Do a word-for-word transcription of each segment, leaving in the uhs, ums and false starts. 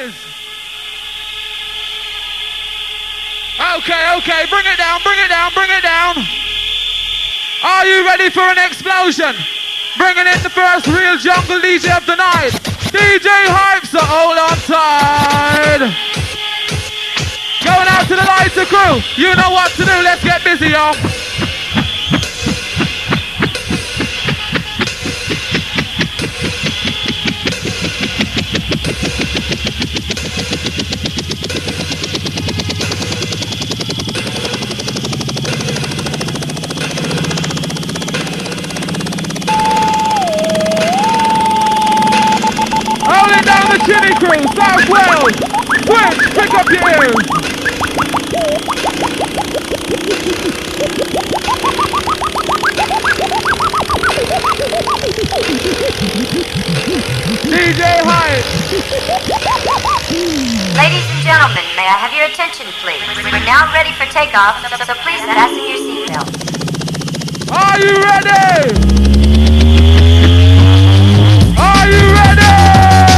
noise. Okay, okay, bring it down, bring it down, bring it down. Are you ready for an explosion? Bringing in the first real jungle D J of the night, D J Hype, so hold on tight. Going out to the lighter crew, you know what to do, let's get busy, y'all. Chitty crew, South Wales, Switch, pick up your ears. D J Hype. Ladies and gentlemen, may I have your attention, please? We're now ready for takeoff, so, so please fasten your seatbelts. Are you ready? Are you ready?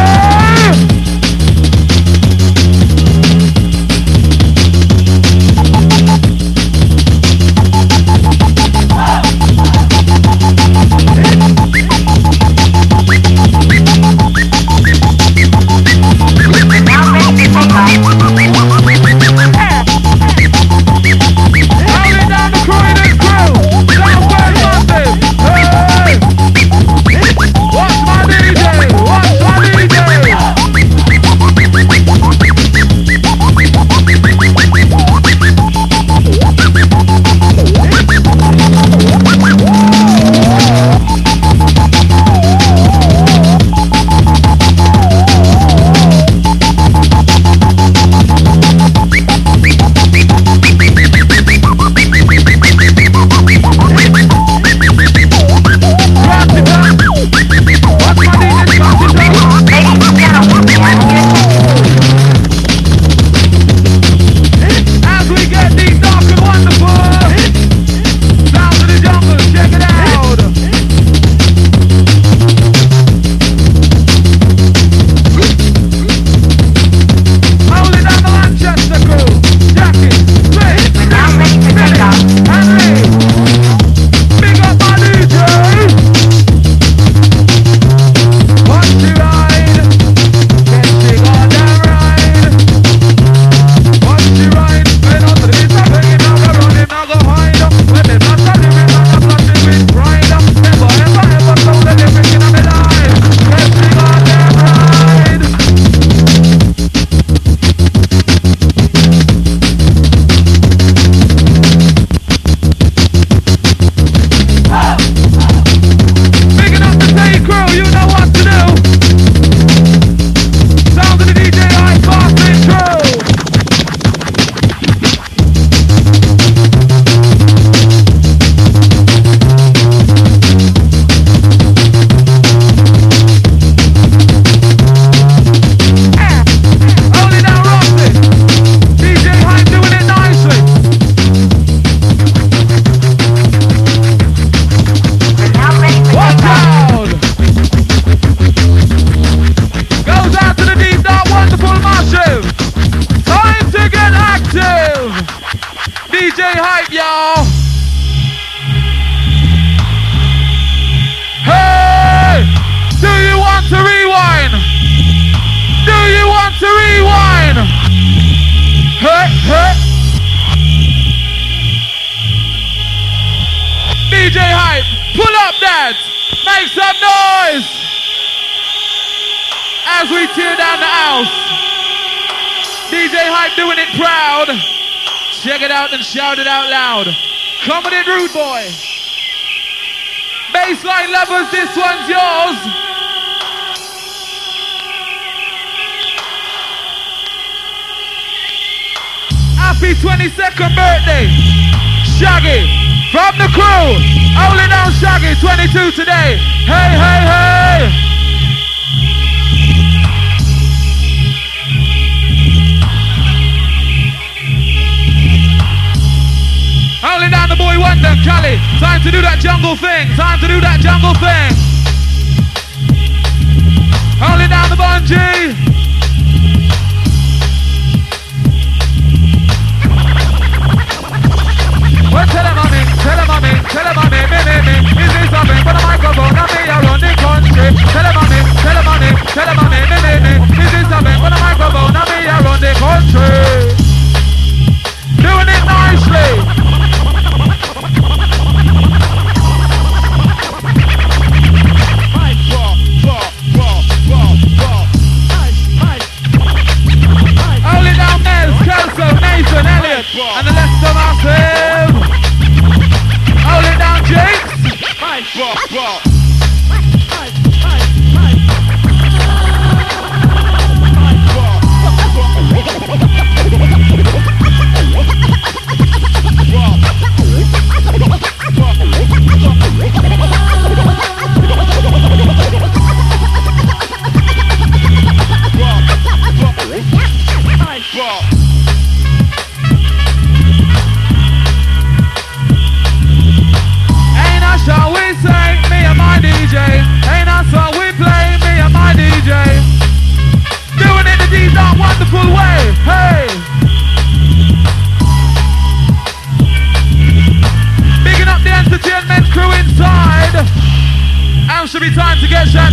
D J Hype, pull up that, make some noise as we tear down the house. D J Hype doing it proud. Check it out and shout it out loud. Coming in, rude boy. Bassline lovers, this one's yours. Happy twenty-second birthday, Shaggy. From the crew, holding down Shaggy, twenty-two today. Hey, hey, hey. Holding down the boy Wonder, Cali. Time to do that jungle thing. Time to do that jungle thing. Holding down the Bungie.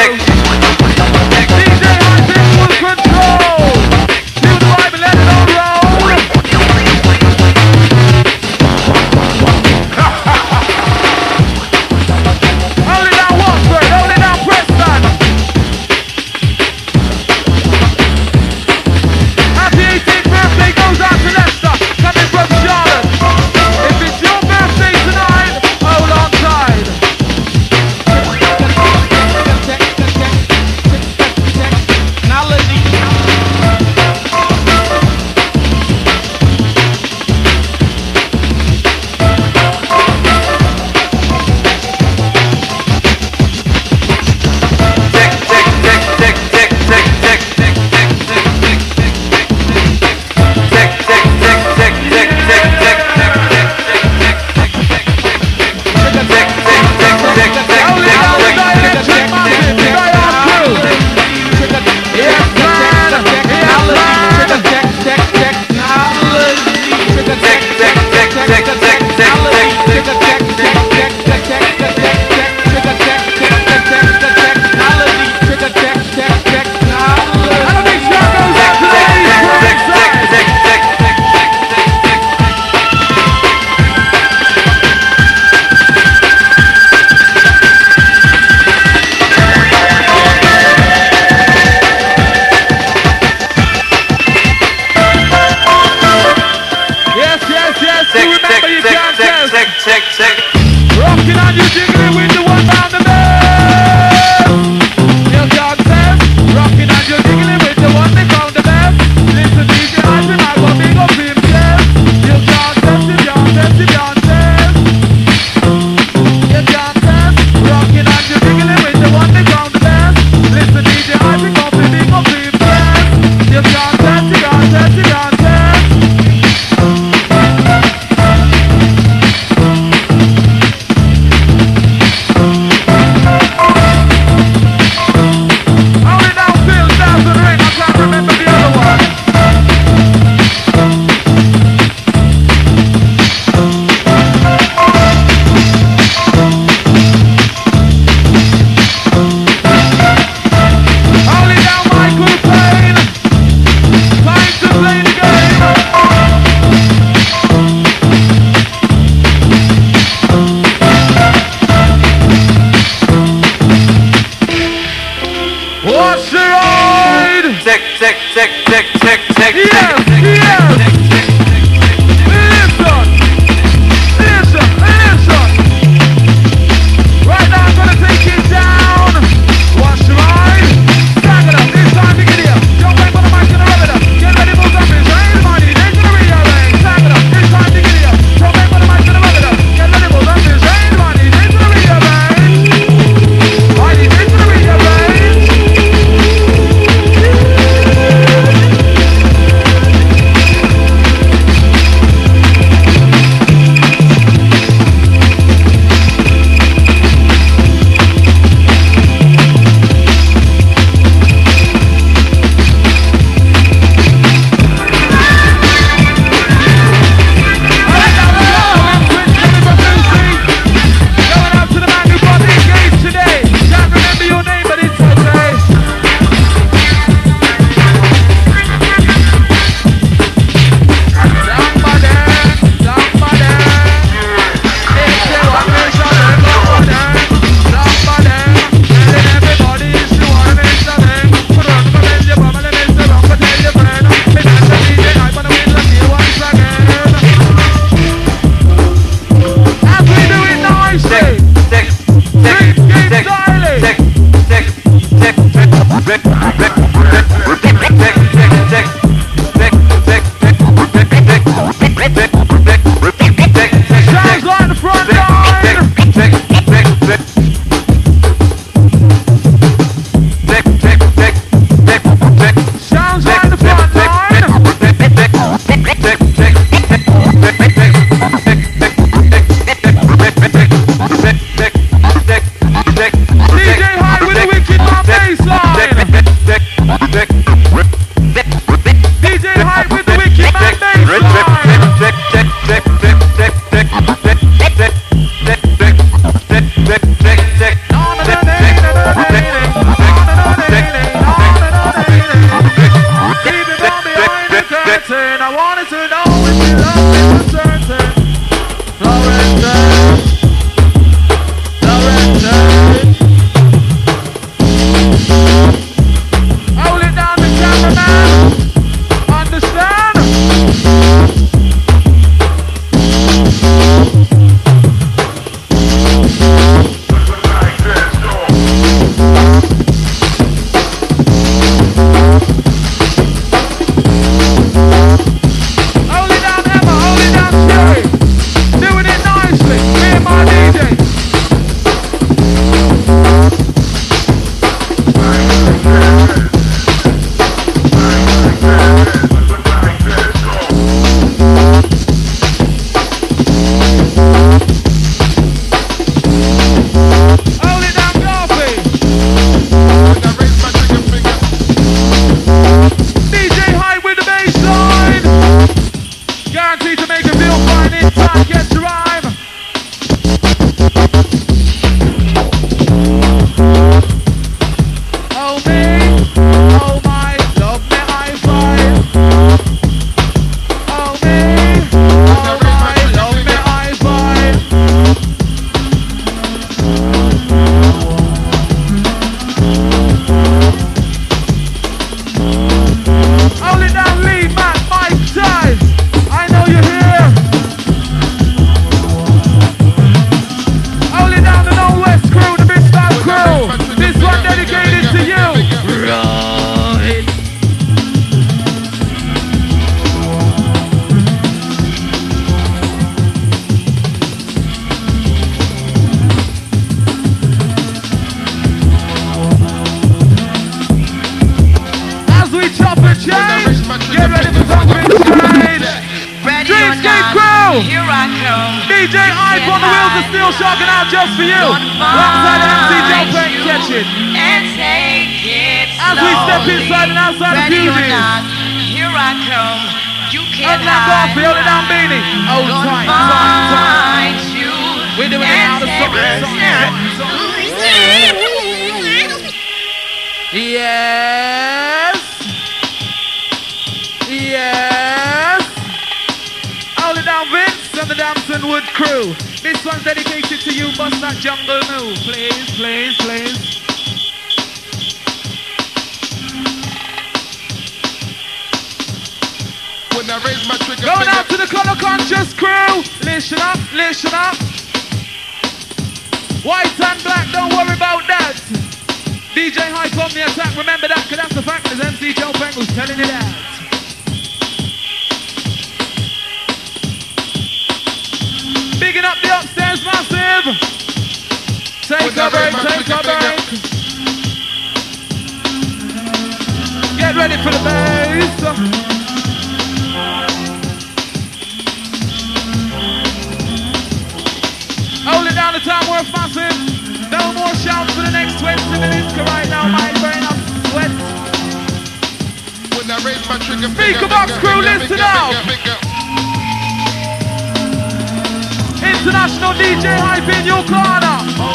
tick. D J Hype in full control. Feel the vibe and let it all roll. Hold it down, Watford. Hold it down, Preston. Happy eighteenth birthday goes out to Leicester, coming from Charlotte. If it's your birthday tonight, hold on tight. Rocking on you, jiggling with the one pound the best. Your dog says, rocking on you, jiggling with the one they found the best. Listen, D J Hype and I got big up himself. Your dog says, your dog says, your dog says. Your dog says, rocking on you, jiggling with the one they found the best. Listen, D J Hype and got big up himself. Your dog says, your dog says, your dog says. change. Get ready for some big change. Dreamscape crew. Here I come. D J Hype on the wheels of steel shocking out just for you. Alongside M C Joe Payne catch it. And take it As we step inside and outside the Ready or fusion. not, here I come. You can't Unlock off, hide. hold it down, beanie. Oh, Gonna time, time, time. find you. We're doing it out of song, Yes. Yes. Hold it down, Vince and the Damson Wood crew. This one's dedicated to you, bust that jungle move. Please, please, please. When I raise my trigger Going finger, out to the Color Conscious crew. Listen up, listen up. White and black, don't worry about that. D J Hype on the attack, remember that, because that's the fact. There's M C Joe Payne who's telling you that. Bigging up the upstairs massive. Take a break, take a break. Get ready for the bass. Hold it down, the time worth massive. No more shouts for the next twenty minutes, cause right now my brain I'm sweat. when I raise my trigger finger, Speaker box finger, crew, finger, listen finger, up. finger, finger. International D J Hype in your corner.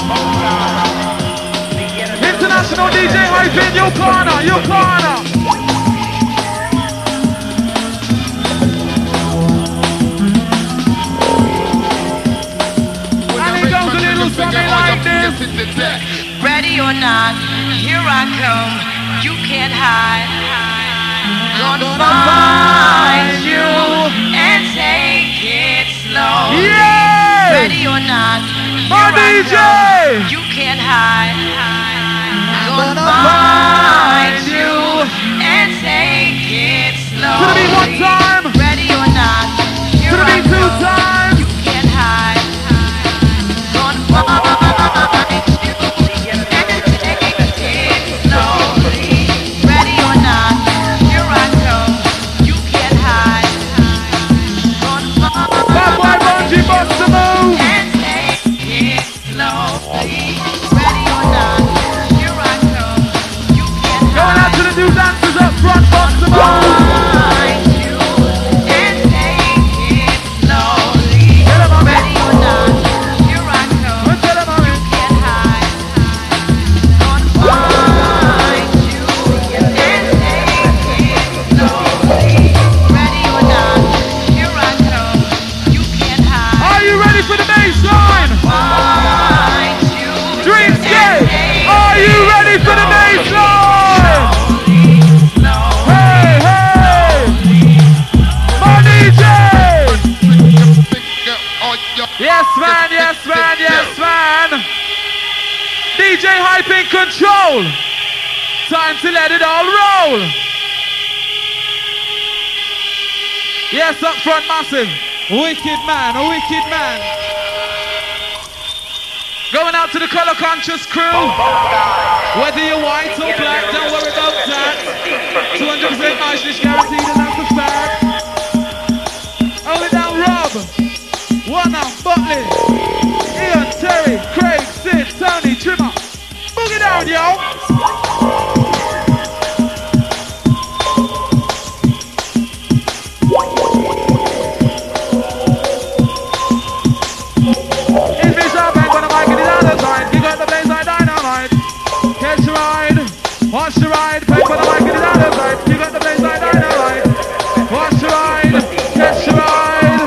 International D J Hype in your corner, your corner. And it goes a little something like this. Ready or not, here I come. You can't hide. Gonna find you and take it slow. Yeah! Ready or not, My here I D J! come. You can't hide. Gonna find you and take it slow. To the beat one time. Ready or not, here To the I beat two come. times. You can't hide. Gonna find you and take it slowly. Ready or not, here I come. You can't hide. Gonna Bad boy find Bungie bust the move. and take it slowly. Ready or not, here I come. You can't Going out hide. to the new dancers up front, bust the move. Find you and take it slowly. Get 'em on me. Ready or not, here I come. Let's get 'em on You it. can't hide. Gonna find you and take it slowly. Ready or not, here I come. You can't hide. Are you ready for the bass line? Find you. Dreamscape, are you ready for the bass line? Hey, hey! My D J! Yes, man, yes, man, yes, man! D J Hype in control! Time to let it all roll! Yes, up front, massive! Wicked man, a wicked man! Going out to the color conscious crew. Whether you're white or black, don't worry about that. two hundred percent niceness guaranteed, and that's the fact. Hold it down, Rob. Warner, Butley, Ian, Terry, Craig, Sid, Tony, Trimmer. Boogie down, yo. It's me, Sharp, and when I'm like it is out of time. You got the blaze like dynamite. Catch a ride, watch the ride. Pay for the mic, it is out of sight. You got the blaze like dynamite. Watch the ride, catch the ride.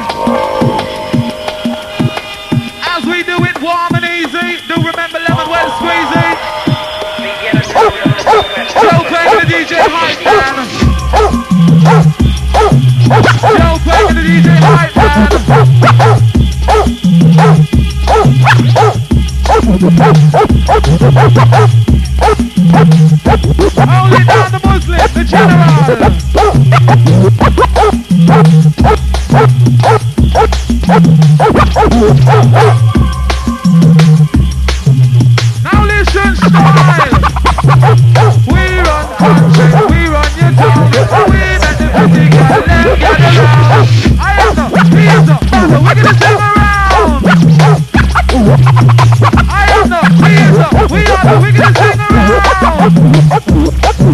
As we do it warm and easy, do remember lemon well squeezy. Joe Payne and the D J Hype Man. Joe Payne and the D J Hype Man. Hey,